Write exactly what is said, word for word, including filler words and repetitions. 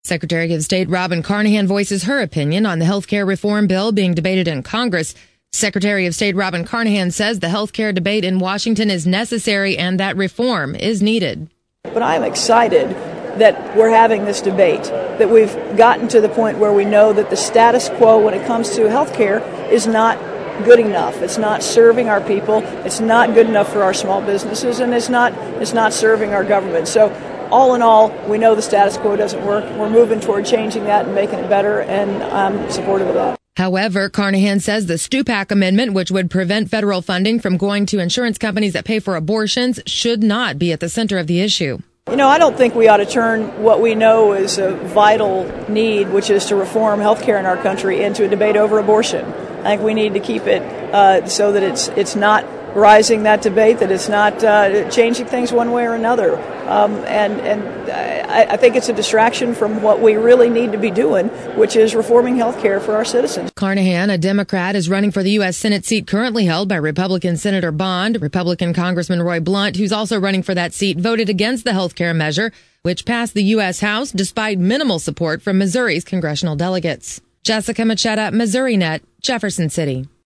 Secretary of State Robin Carnahan voices her opinion on the health care reform bill being debated in Congress. Secretary of State Robin Carnahan says the health care debate in Washington is necessary and that reform is needed. But I'm excited that we're having this debate, that we've gotten to the point where we know that the status quo when it comes to health care is not good enough. It's not serving our people. It's not good enough for our small businesses, and it's not it's not serving our government. So all in all, we know the status quo doesn't work. We're moving toward changing that and making it better, and I'm supportive of that. However, Carnahan says the Stupak amendment, which would prevent federal funding from going to insurance companies that pay for abortions, should not be at the center of the issue. You know, I don't think we ought to turn what we know is a vital need, which is to reform health care in our country, into a debate over abortion. I think we need to keep it uh, so that it's it's not rising that debate, that it's not uh, changing things one way or another. Um, and and I, I think it's a distraction from what we really need to be doing, which is reforming health care for our citizens. Carnahan, a Democrat, is running for the U S Senate seat currently held by Republican Senator Bond. Republican Congressman Roy Blunt, who's also running for that seat, voted against the health care measure, which passed the U S House despite minimal support from Missouri's congressional delegates. Jessica Machetta, Missouri Net, Jefferson City.